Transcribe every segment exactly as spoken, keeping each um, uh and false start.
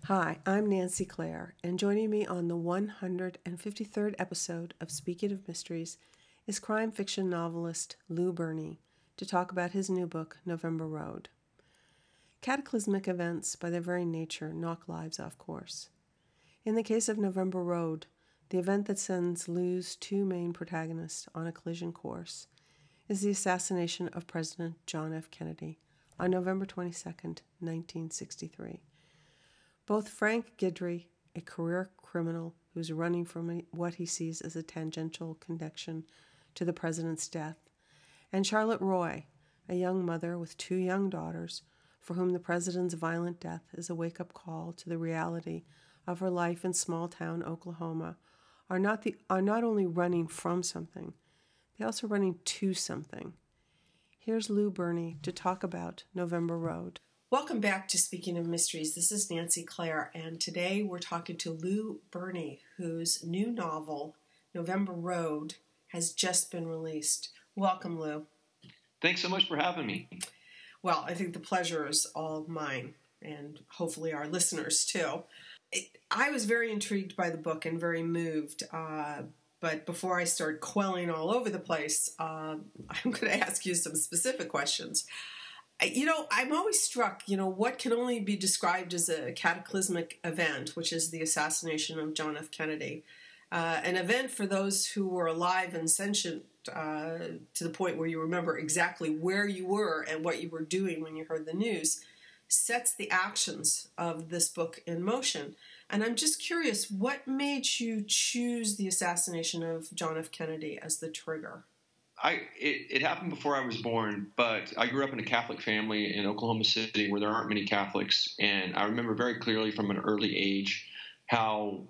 Hi, I'm Nancy Clare, and joining me on the one hundred fifty-third episode of Speaking of Mysteries is crime fiction novelist Lou Berney to talk about his new book, November Road. Cataclysmic events, by their very nature, knock lives off course. In the case of November Road, the event that sends Lou's two main protagonists on a collision course is the assassination of President John F. Kennedy on November twenty-second, nineteen sixty-three. Both Frank Guidry, a career criminal who's running from what he sees as a tangential connection to the president's death, and Charlotte Roy, a young mother with two young daughters, for whom the president's violent death is a wake-up call to the reality of her life in small-town Oklahoma, are not the are not only running from something, they're also running to something. Here's Lou Berney to talk about November Road. Welcome back to Speaking of Mysteries. This is Nancy Clare, and today we're talking to Lou Berney, whose new novel, November Road, has just been released. Welcome, Lou. Thanks so much for having me. Well, I think the pleasure is all mine, and hopefully our listeners too. It, I was very intrigued by the book and very moved, uh, but before I start quelling all over the place, uh, I'm going to ask you some specific questions. You know, I'm always struck, you know, what can only be described as a cataclysmic event, which is the assassination of John F. Kennedy. Uh, an event for those who were alive and sentient uh, to the point where you remember exactly where you were and what you were doing when you heard the news, sets the actions of this book in motion. And I'm just curious, what made you choose the assassination of John F. Kennedy as the trigger? I it, it happened before I was born, but I grew up in a Catholic family in Oklahoma City where there aren't many Catholics, and I remember very clearly from an early age how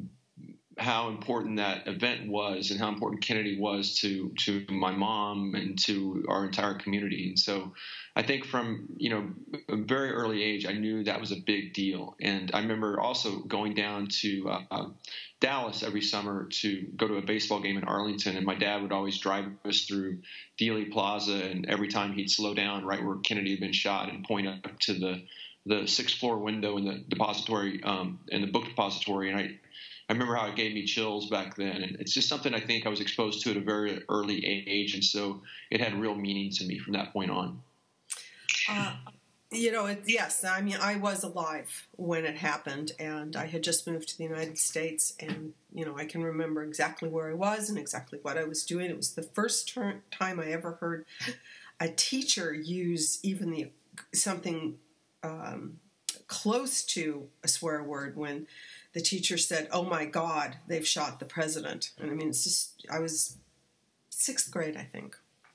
how important that event was and how important Kennedy was to to my mom and to our entire community. And so I think from, you know, a very early age, I knew that was a big deal. And I remember also going down to uh, uh, Dallas every summer to go to a baseball game in Arlington, and my dad would always drive us through Dealey Plaza, and every time he'd slow down right where Kennedy had been shot and point up to the the sixth floor window in the depository, um, in the book depository, and I I remember how it gave me chills back then, and it's just something I think I was exposed to at a very early age, and so it had real meaning to me from that point on. Uh, you know, it, yes, I mean, I was alive when it happened, and I had just moved to the United States, and, you know, I can remember exactly where I was and exactly what I was doing. It was the first ter- time I ever heard a teacher use even the something um, close to a swear word when the teacher said, "Oh my God, they've shot the president." And I mean, it's just, I was sixth grade, I think.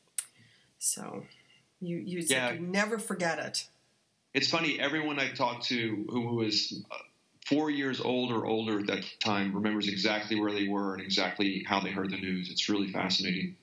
So you, you, yeah. you never forget it. It's funny, everyone I talked to who, who was four years old or older at that time remembers exactly where they were and exactly how they heard the news. It's really fascinating.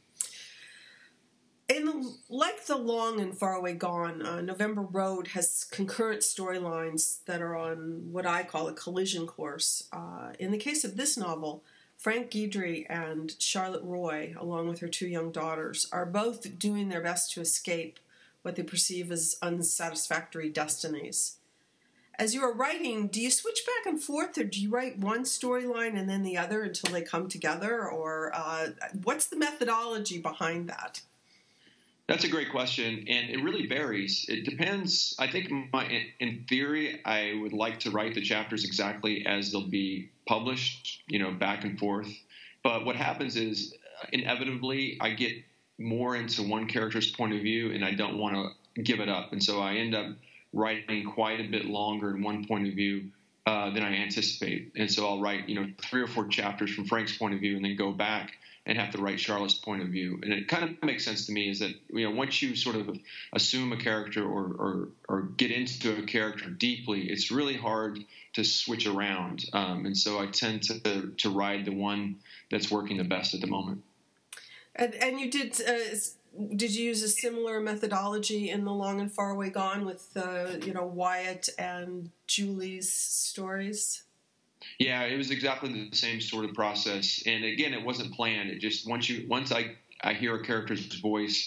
In the, like The Long and Far Away Gone, uh, November Road has concurrent storylines that are on what I call a collision course. Uh, in the case of this novel, Frank Guidry and Charlotte Roy, along with her two young daughters, are both doing their best to escape what they perceive as unsatisfactory destinies. As you are writing, do you switch back and forth, or do you write one storyline and then the other until they come together, or uh, what's the methodology behind that? That's a great question, and it really varies. It depends. I think my, in theory, I would like to write the chapters exactly as they'll be published, you know, back and forth. But what happens is, inevitably, I get more into one character's point of view, and I don't want to give it up. And so I end up writing quite a bit longer in one point of view uh, than I anticipate. And so I'll write, you know, three or four chapters from Frank's point of view and then go back and have to write Charlotte's point of view. And it kind of makes sense to me is that, you know, once you sort of assume a character or, or, or get into a character deeply, it's really hard to switch around. Um, and so I tend to, to ride the one that's working the best at the moment. And, and you did, uh, did you use a similar methodology in The Long and Far Away Gone with, uh, you know, Wyatt and Julie's stories? Yeah, it was exactly the same sort of process. And again, it wasn't planned. It just, once you, once I, I hear a character's voice,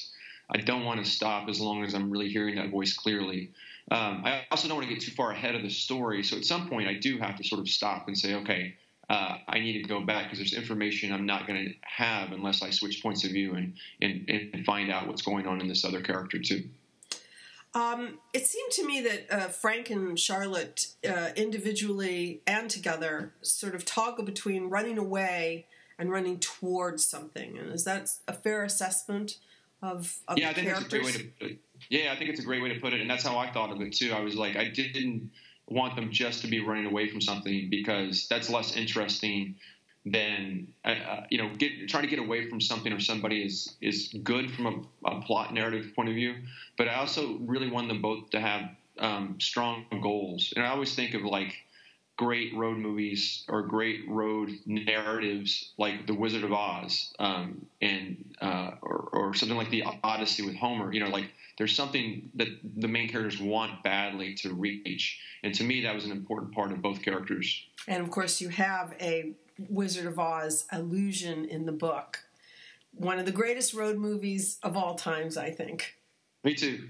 I don't want to stop as long as I'm really hearing that voice clearly. Um, I also don't want to get too far ahead of the story. So at some point I do have to sort of stop and say, okay, uh, I need to go back because there's information I'm not going to have unless I switch points of view and, and, and find out what's going on in this other character too. Um, it seemed to me that uh, Frank and Charlotte, uh, individually and together, sort of toggle between running away and running towards something. And is that a fair assessment of, of yeah, the I think characters? That's a great way to put it. Yeah, I think it's a great way to put it, and that's how I thought of it too. I was like, I didn't want them just to be running away from something because that's less interesting than uh, you know, get, trying to get away from something or somebody is is good from a, a plot narrative point of view. But I also really want them both to have um, strong goals, and I always think of like great road movies or great road narratives like The Wizard of Oz um, and uh, or, or something like The Odyssey with Homer. You know, like there's something that the main characters want badly to reach, and to me that was an important part of both characters. And of course, you have a Wizard of Oz allusion in the book. One of the greatest road movies of all times, I think. Me too.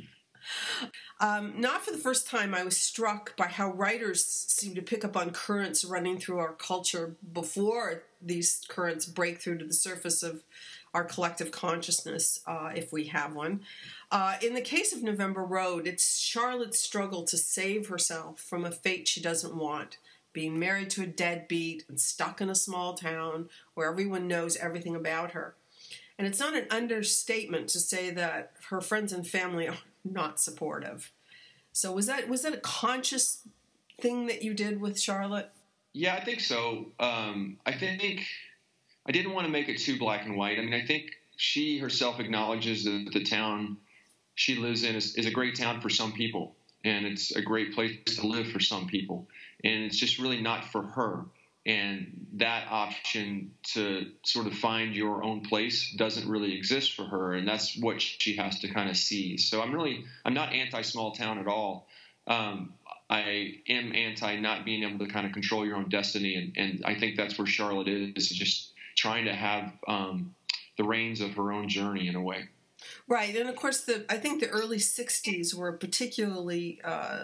Um, not for the first time, I was struck by how writers seem to pick up on currents running through our culture before these currents break through to the surface of our collective consciousness, uh, if we have one. Uh, in the case of November Road, it's Charlotte's struggle to save herself from a fate she doesn't want, being married to a deadbeat and stuck in a small town where everyone knows everything about her. And it's not an understatement to say that her friends and family are not supportive. So was that was that a conscious thing that you did with Charlotte? Yeah, I think so. Um, I think I didn't want to make it too black and white. I mean, I think she herself acknowledges that the town she lives in is, is a great town for some people, and it's a great place to live for some people, and it's just really not for her. And that option to sort of find your own place doesn't really exist for her, and that's what she has to kind of see. So I'm really I'm not anti-small town at all. Um, I am anti not being able to kind of control your own destiny, and, and I think that's where Charlotte is, is just trying to have um, the reins of her own journey in a way. Right, and of course, the I think the early sixties were particularly uh,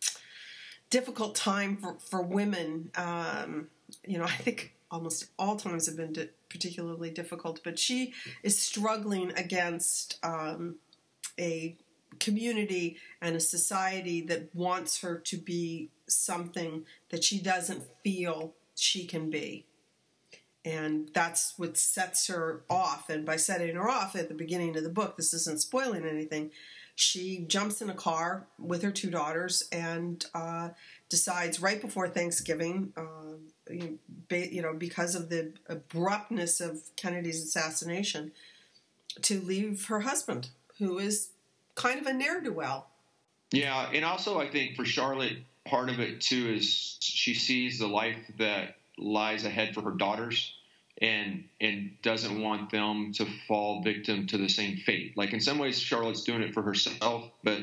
difficult time for, for women. Um, you know, I think almost all times have been di- particularly difficult, but she is struggling against um, a community and a society that wants her to be something that she doesn't feel she can be. And that's what sets her off. And by setting her off at the beginning of the book, this isn't spoiling anything, she jumps in a car with her two daughters and uh, decides right before Thanksgiving, uh, you know, because of the abruptness of Kennedy's assassination, to leave her husband, who is kind of a ne'er-do-well. Yeah, and also I think for Charlotte, part of it too is she sees the life that lies ahead for her daughters and and doesn't want them to fall victim to the same fate. Like in some ways Charlotte's doing it for herself, but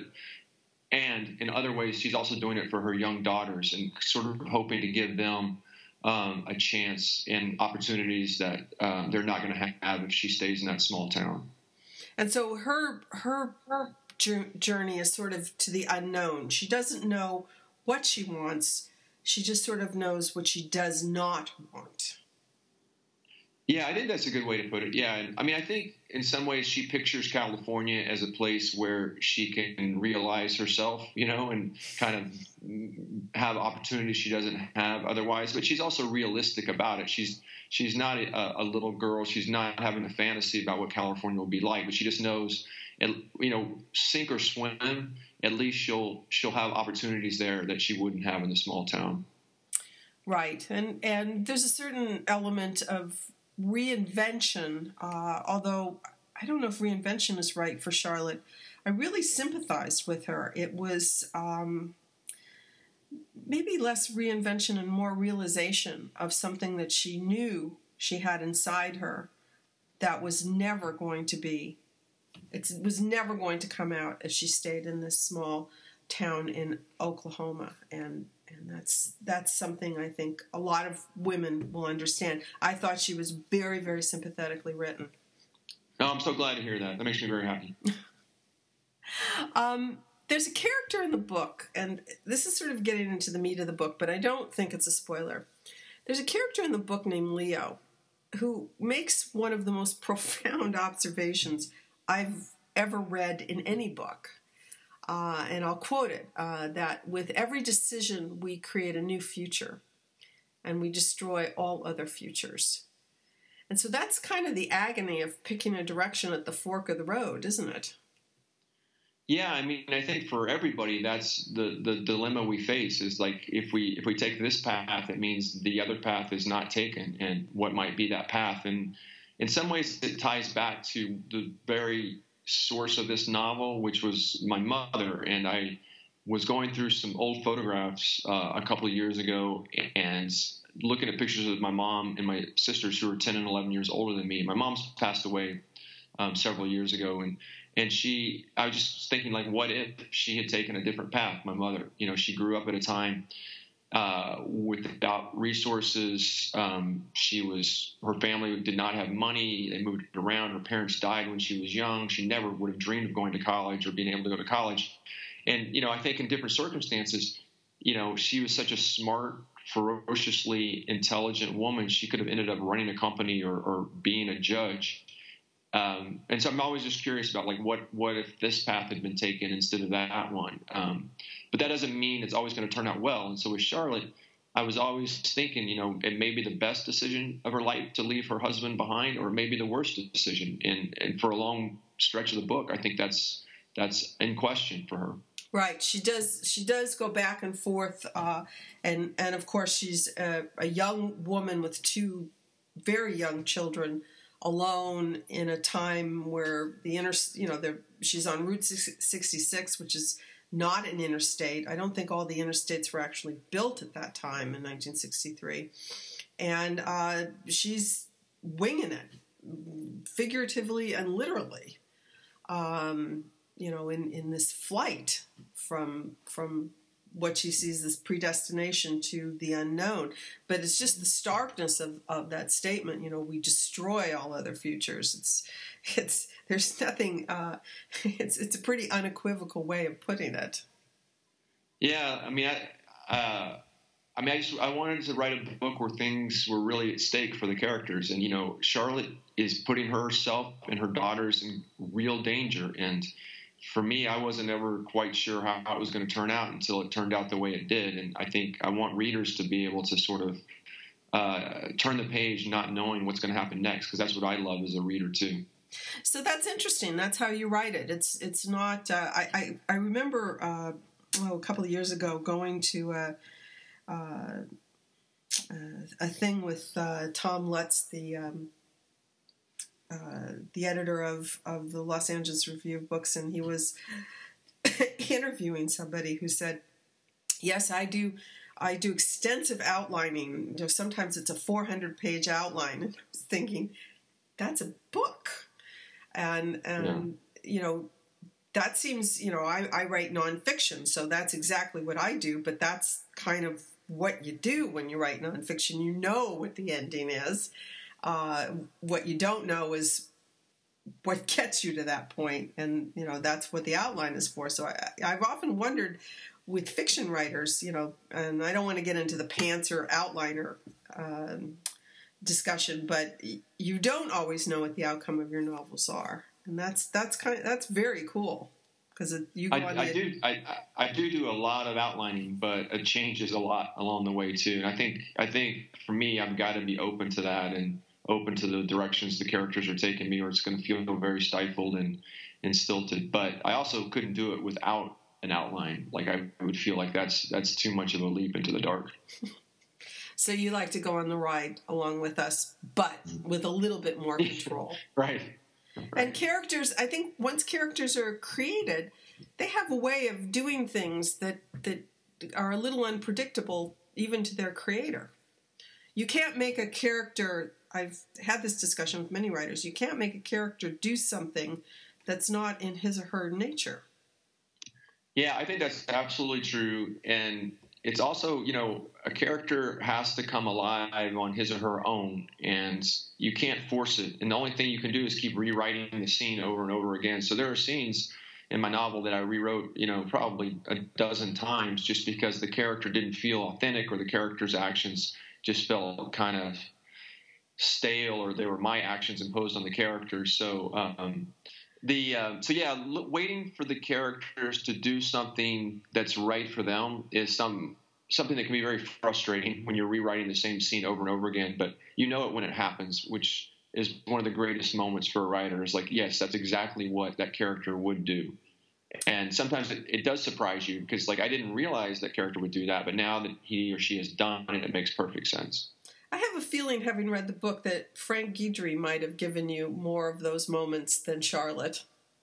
and in other ways she's also doing it for her young daughters and sort of hoping to give them um, a chance and opportunities that uh, they're not going to have if she stays in that small town. And so her her her journey is sort of to the unknown. She doesn't know what she wants. She just sort of knows what she does not want. Yeah, I think that's a good way to put it. Yeah, I mean, I think in some ways she pictures California as a place where she can realize herself, you know, and kind of have opportunities she doesn't have otherwise. But she's also realistic about it. She's she's not a, a little girl. She's not having a fantasy about what California will be like. But she just knows, you know, sink or swim, at least she'll she'll have opportunities there that she wouldn't have in the small town. Right, and and there's a certain element of reinvention, uh, although I don't know if reinvention is right for Charlotte. I really sympathized with her. It was um, maybe less reinvention and more realization of something that she knew she had inside her that was never going to be, it was never going to come out if she stayed in this small town in Oklahoma. And And that's that's something I think a lot of women will understand. I thought she was very, very sympathetically written. No, I'm so glad to hear that. That makes me very happy. um, there's a character in the book, and this is sort of getting into the meat of the book, but I don't think it's a spoiler. There's a character in the book named Leo who makes one of the most profound observations I've ever read in any book. Uh, and I'll quote it, uh, that with every decision we create a new future and we destroy all other futures. And so that's kind of the agony of picking a direction at the fork of the road, isn't it? Yeah, I mean, I think for everybody, that's the, the dilemma we face is like, if we if we take this path, it means the other path is not taken, and what might be that path. And in some ways, it ties back to the very source of this novel, which was my mother. And I was going through some old photographs uh, a couple of years ago and looking at pictures of my mom and my sisters who were ten and eleven years older than me. My mom's passed away um, several years ago, and And she, I was just thinking, like, what if she had taken a different path? My mother, you know, she grew up at a time uh, without resources. Um, she was, her family did not have money. They moved around. Her parents died when she was young. She never would have dreamed of going to college or being able to go to college. And, you know, I think in different circumstances, you know, she was such a smart, ferociously intelligent woman. She could have ended up running a company or, or being a judge. Um, and so I'm always just curious about, like, what, what if this path had been taken instead of that one? Um, but that doesn't mean it's always going to turn out well. And so with Charlotte, I was always thinking, you know, it may be the best decision of her life to leave her husband behind, or maybe the worst decision. And, and for a long stretch of the book, I think that's, that's in question for her. Right. She does, she does go back and forth. Uh, and, and of course she's a, a young woman with two very young children, alone in a time where the inter, you know, she's on Route sixty-six, which is not an interstate. I don't think all the interstates were actually built at that time in nineteen sixty-three. And uh, she's winging it, figuratively and literally, um, you know, in, in this flight from from what she sees as predestination to the unknown. But it's just the starkness of, of that statement, you know, we destroy all other futures. It's, it's, there's nothing, uh, it's, it's a pretty unequivocal way of putting it. Yeah. I mean, I, uh, I mean, I just, I wanted to write a book where things were really at stake for the characters. And, you know, Charlotte is putting herself and her daughters in real danger. And for me, I wasn't ever quite sure how, how it was going to turn out until it turned out the way it did. And I think I want readers to be able to sort of uh, turn the page not knowing what's going to happen next, because that's what I love as a reader too. So that's interesting. That's how you write it. It's it's not. Uh, I, I I remember uh, oh, a couple of years ago going to a, uh, uh, a thing with uh, Tom Lutz, the um, Uh, the editor of, of the Los Angeles Review of Books, and he was interviewing somebody who said, yes, I do I do extensive outlining. You know, sometimes it's a four hundred page outline. And I was thinking, that's a book. And, and yeah. you know, that seems, you know, I, I write nonfiction, so that's exactly what I do, but that's kind of what you do when you write nonfiction. You know what the ending is. Uh, what you don't know is what gets you to that point, and you know that's what the outline is for. So I, I've often wondered with fiction writers, you know, and I don't want to get into the pantser outliner um, discussion, but you don't always know what the outcome of your novels are, and that's that's kind of, that's very cool because you. Go I, on I the, do I, I do do a lot of outlining, but it changes a lot along the way too. And I think I think for me, I've got to be open to that and open to the directions the characters are taking me, or it's going to feel very stifled and, and stilted. But I also couldn't do it without an outline. Like I would feel like that's that's too much of a leap into the dark. So you like to go on the ride along with us, but with a little bit more control. Right. Right. And characters, I think once characters are created, they have a way of doing things that, that are a little unpredictable even to their creator. You can't make a character... I've had this discussion with many writers. You can't make a character do something that's not in his or her nature. Yeah, I think that's absolutely true. And, it's also, you know, a character has to come alive on his or her own, and you can't force it. And the only thing you can do is keep rewriting the scene over and over again. So there are scenes in my novel that I rewrote, you know, probably a dozen times just because the character didn't feel authentic, or the character's actions just felt kind of stale, or they were my actions imposed on the characters. So, um, the uh, so yeah, l- waiting for the characters to do something that's right for them is some something that can be very frustrating when you're rewriting the same scene over and over again. But you know it when it happens, which is one of the greatest moments for a writer. Is like, yes, that's exactly what that character would do. And sometimes it, it does surprise you because, like, I didn't realize that character would do that, but now that he or she has done it, it makes perfect sense. I have a feeling, having read the book, that Frank Guidry might have given you more of those moments than Charlotte.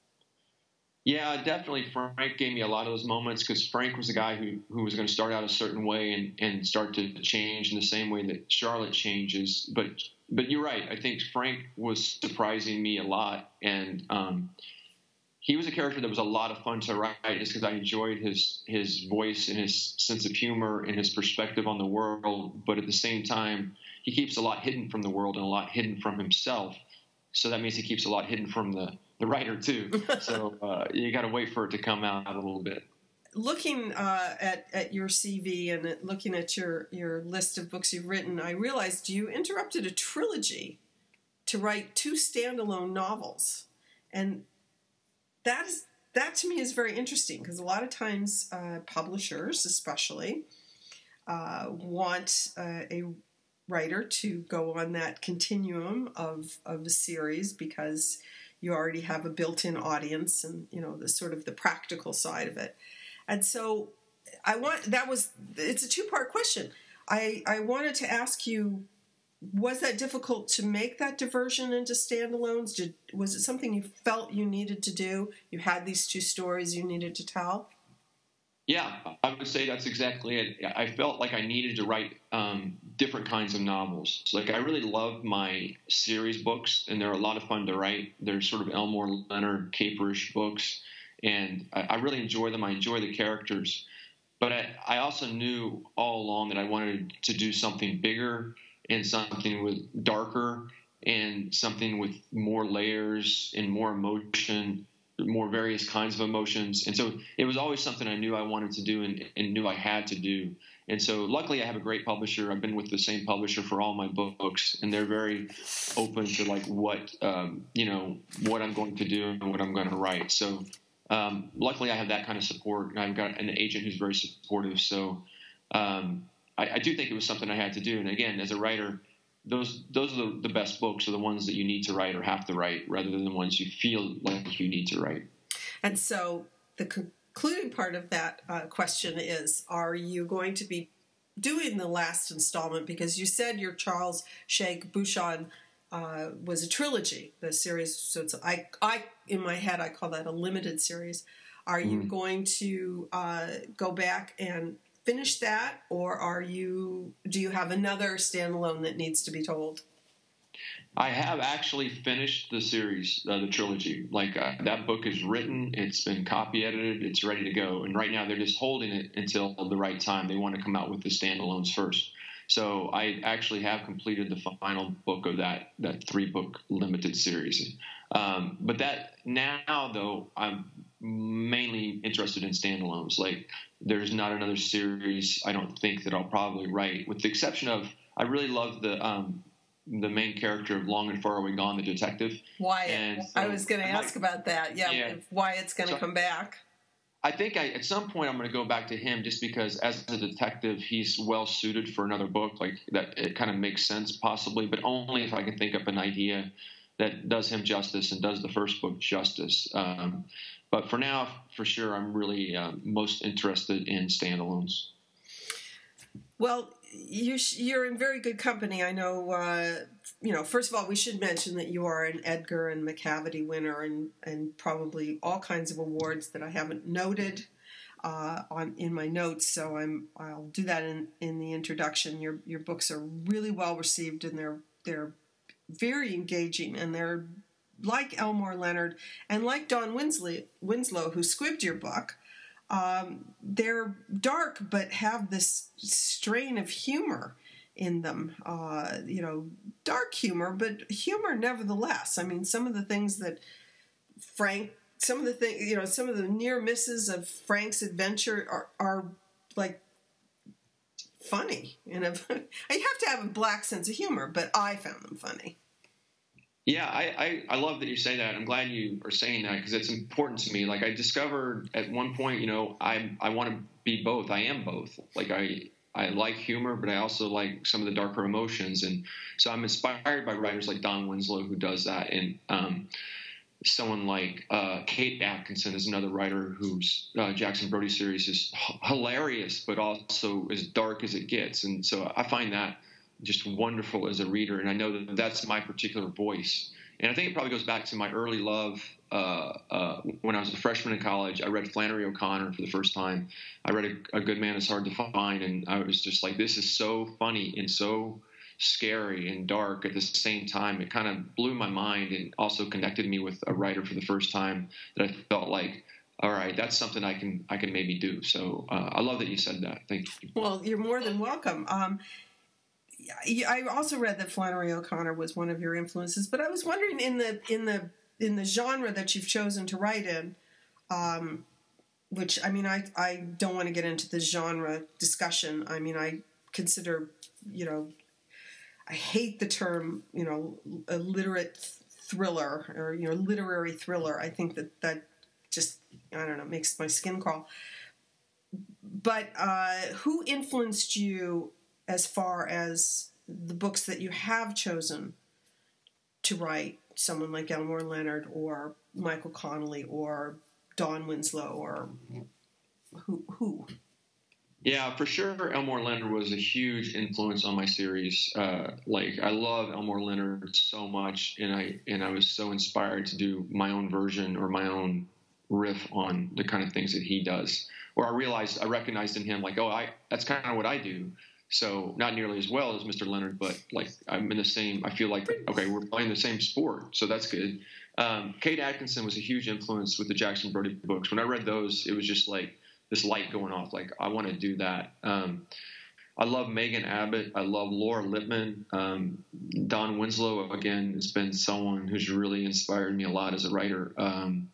Yeah, definitely. Frank gave me a lot of those moments because Frank was the guy who, who was going to start out a certain way and, and start to change in the same way that Charlotte changes. But but you're right. I think Frank was surprising me a lot. And um, he was a character that was a lot of fun to write just because I enjoyed his, his voice and his sense of humor and his perspective on the world. But at the same time, he keeps a lot hidden from the world and a lot hidden from himself. So that means he keeps a lot hidden from the, the writer, too. So uh, you got to wait for it to come out a little bit. Looking uh, at, at your C V and at looking at your, your list of books you've written, I realized you interrupted a trilogy to write two standalone novels. And that is that to me is very interesting because a lot of times uh, publishers especially uh, want uh, a writer to go on that continuum of, of a series because you already have a built-in audience and, you know, the sort of the practical side of it. And so I want, that was, it's a two-part question. I, I wanted to ask you, was that difficult to make that diversion into standalones? Did, was it something you felt you needed to do? You had these two stories you needed to tell? Yeah, I would say that's exactly it. I felt like I needed to write um, different kinds of novels. Like, I really love my series books, and they're a lot of fun to write. They're sort of Elmore Leonard, caperish books, and I, I really enjoy them. I enjoy the characters. But I, I also knew all along that I wanted to do something bigger and something with darker and something with more layers and more emotion, more various kinds of emotions. And so it was always something I knew I wanted to do and, and knew I had to do. And so luckily I have a great publisher. I've been with the same publisher for all my books, and they're very open to like what, um, you know, what I'm going to do and what I'm going to write. So um, luckily I have that kind of support, and I've got an agent who's very supportive. So um, I, I do think it was something I had to do. And again, as a writer, those those are the, the best books are the ones that you need to write or have to write rather than the ones you feel like you need to write. And so the concluding part of that uh, question is, are you going to be doing the last installment? Because you said your Charles Sheikh Bouchon uh, was a trilogy, the series. So it's, I, I, in my head, I call that a limited series. Are you mm. going to uh, go back and finish that, or are you? Do you have another standalone that needs to be told? I have actually finished the series, uh, the trilogy. Like uh, that book is written, it's been copy edited, it's ready to go. And right now they're just holding it until the right time. They want to come out with the standalones first. So I actually have completed the final book of that that three book limited series. Um, but that now though, I'm mainly interested in standalones. Like, there's not another series I don't think that I'll probably write, with the exception of I really love the um, the main character of Long and Far Away Gone, the detective. Wyatt. And so, I was going to ask about that. Yeah, yeah. if Wyatt's going to so, come back. I think I, at some point I'm going to go back to him just because as a detective he's well suited for another book. Like that, it kind of makes sense possibly, but only if I can think up an idea that does him justice and does the first book justice. Um, but for now, for sure, I'm really uh, most interested in standalones. Well, you sh- you're in very good company. I know, uh, you know, first of all, we should mention that you are an Edgar and McCavity winner and, and probably all kinds of awards that I haven't noted uh, on in my notes. So I'm I'll do that in, in the introduction. Your your books are really well received, and they're they're very engaging, and they're like Elmore Leonard and like Don Winslow, Winslow who squibbed your book. Um, they're dark, but have this strain of humor in them. Uh, you know, dark humor, but humor nevertheless. I mean, some of the things that Frank, some of the things, you know, some of the near misses of Frank's adventure are, are like funny. And you have to have a black sense of humor, but I found them funny. Yeah, I, I, I love that you say that. I'm glad you are saying that because it's important to me. Like I discovered at one point, you know, I I want to be both. I am both. Like I I like humor, but I also like some of the darker emotions. And so I'm inspired by writers like Don Winslow who does that. And um, someone like uh, Kate Atkinson is another writer whose uh, Jackson Brody series is h- hilarious, but also as dark as it gets. And so I find that just wonderful as a reader, and I know that that's my particular voice. And I think it probably goes back to my early love. Uh, uh, when I was a freshman in college, I read Flannery O'Connor for the first time. I read A, a Good Man Is Hard to Find, and I was just like, this is so funny and so scary and dark at the same time. It kind of blew my mind and also connected me with a writer for the first time that I felt like, all right, that's something I can I can maybe do. So uh, I love that you said that. Thank you. Well, you're more than welcome. Um, I also read that Flannery O'Connor was one of your influences, but I was wondering in the in the in the genre that you've chosen to write in, um, which I mean, I I don't want to get into the genre discussion. I mean, I consider, you know, I hate the term, you know, a literate thriller or you know literary thriller. I think that that just I don't know makes my skin crawl. But uh, who influenced you as far as the books that you have chosen to write? Someone like Elmore Leonard or Michael Connelly or Don Winslow or who? who? Yeah, for sure. Elmore Leonard was a huge influence on my series. Uh, like I love Elmore Leonard so much, and I and I was so inspired to do my own version or my own riff on the kind of things that he does. Or I realized I recognized in him like, oh, I that's kind of what I do. So not nearly as well as Mister Leonard, but like I'm in the same. I feel like okay, we're playing the same sport, so that's good. Um, Kate Atkinson was a huge influence with the Jackson Brody books. When I read those, it was just like this light going off. Like I want to do that. Um, I love Megan Abbott. I love Laura Lippman. Um, Don Winslow again has been someone who's really inspired me a lot as a writer. Um,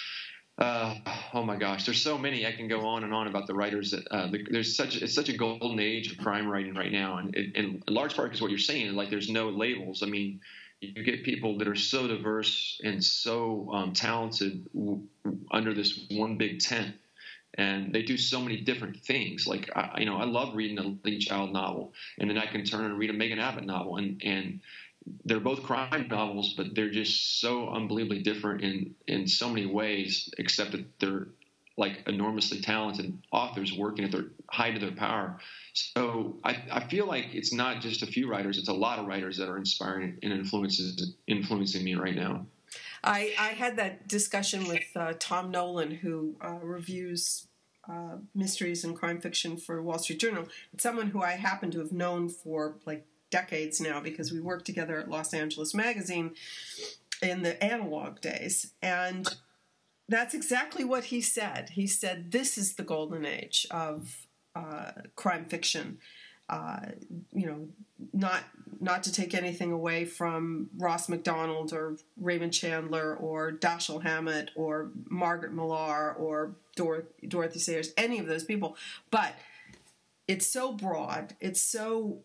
Uh, oh my gosh, there's so many. I can go on and on about the writers that uh, the, there's such it's such a golden age of crime writing right now, and it, in large part because what you're saying, like there's no labels. I mean, you get people that are so diverse and so um, talented w- under this one big tent, and they do so many different things. Like I, you know, I love reading a Lee Child novel, and then I can turn and read a Megan Abbott novel, and and. They're both crime novels, but they're just so unbelievably different in, in so many ways, except that they're like enormously talented authors working at their height of their power. So I, I feel like it's not just a few writers, it's a lot of writers that are inspiring and influences influencing me right now. I, I had that discussion with uh, Tom Nolan, who uh, reviews uh, mysteries and crime fiction for Wall Street Journal. It's someone who I happen to have known for like decades now because we worked together at Los Angeles Magazine in the analog days. And that's exactly what he said. He said, this is the golden age of uh, crime fiction. Uh, you know, not not to take anything away from Ross MacDonald or Raymond Chandler or Dashiell Hammett or Margaret Millar or Dor- Dorothy Sayers, any of those people. But it's so broad. It's so...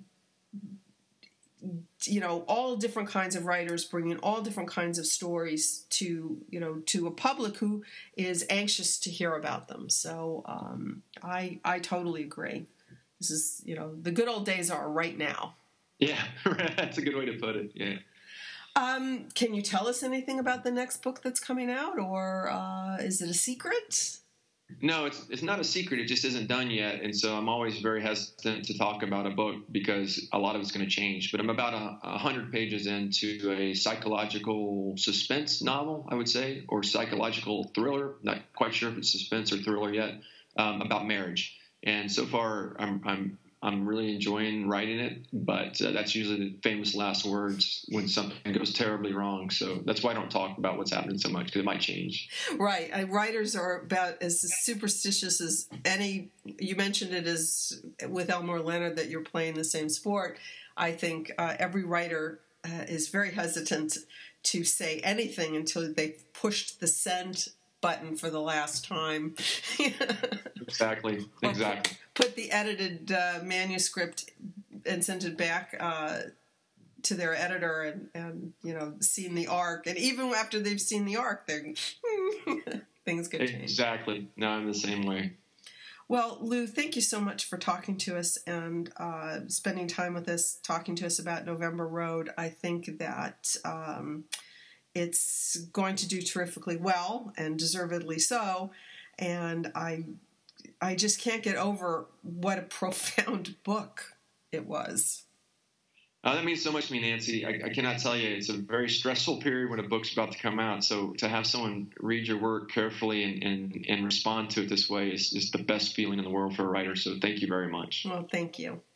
you know, all different kinds of writers bringing all different kinds of stories to, you know, to a public who is anxious to hear about them. So um, I I totally agree. This is, you know, the good old days are right now. Yeah, that's a good way to put it. Yeah. Um, can you tell us anything about the next book that's coming out, or uh, is it a secret? No, it's it's not a secret. It just isn't done yet, and so I'm always very hesitant to talk about a book because a lot of it's going to change. But I'm about a, a hundred pages into a psychological suspense novel, I would say, or psychological thriller. Not quite sure if it's suspense or thriller yet. Um, about marriage, and so far I'm I'm I'm really enjoying writing it, but uh, that's usually the famous last words when something goes terribly wrong. So that's why I don't talk about what's happening so much, because it might change. Right. I, writers are about as superstitious as any. You mentioned it as with Elmore Leonard that you're playing the same sport. I think uh, every writer uh, is very hesitant to say anything until they've pushed the send button for the last time. Exactly. Exactly. Put the edited uh, manuscript and sent it back uh, to their editor, and, and you know, seen the arc. And even after they've seen the arc, they're things could change. Exactly. No, I'm the same way. Well, Lou, thank you so much for talking to us and uh, spending time with us, talking to us about November Road. I think that um, it's going to do terrifically well, and deservedly so. And I, I just can't get over what a profound book it was. Uh, that means so much to me, Nancy. I, I cannot tell you. It's a very stressful period when a book's about to come out. So to have someone read your work carefully and, and, and respond to it this way is, is the best feeling in the world for a writer. So thank you very much. Well, thank you.